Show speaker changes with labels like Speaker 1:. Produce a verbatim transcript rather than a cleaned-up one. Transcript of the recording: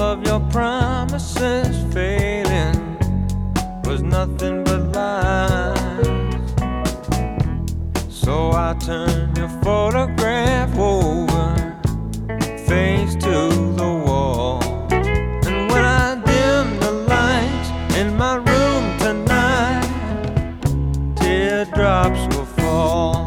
Speaker 1: of your promises failing was nothing but lies. So I turned your photograph over, face to the wall. And when I dim the lights in my room tonight, teardrops will fall.